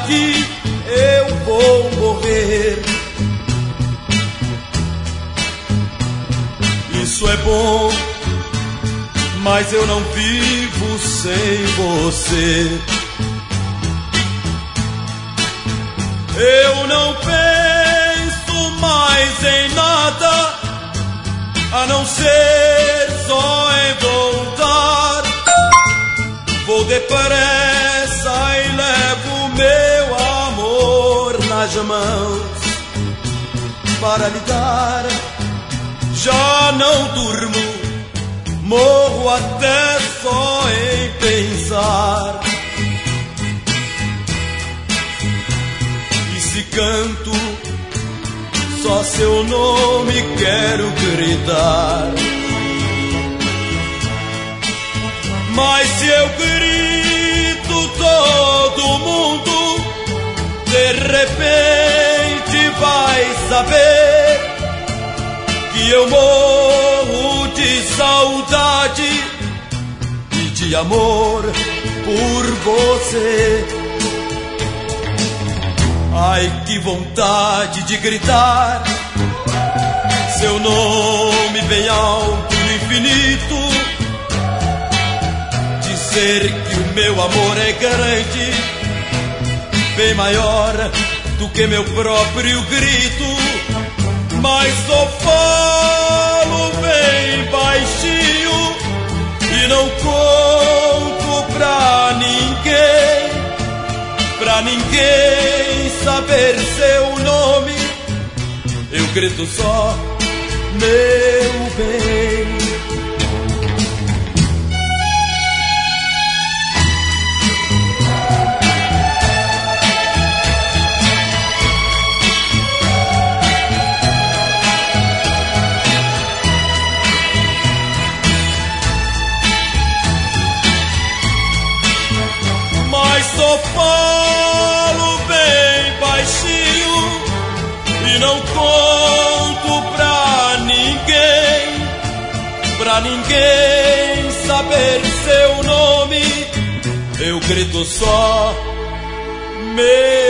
aqui eu vou morrer. Isso é bom, mas eu não vivo sem você. Eu não penso mais em nada, a não ser só em voltar. Vou depressa e levo meu amor nas mãos para lhe dar. Já não durmo, morro até só em pensar. E se canto, só seu nome quero gritar. Mas se eu grito, todo mundo de repente vai saber que eu morro de saudade e de amor por você. Ai, que vontade de gritar seu nome bem alto no infinito, dizer que o meu amor é grande, bem maior do que meu próprio grito. Mas só falo bem baixinho e não conto pra ninguém saber seu nome. Eu grito só, meu bem. Só falo bem baixinho e não conto pra ninguém saber seu nome. Eu grito só, meu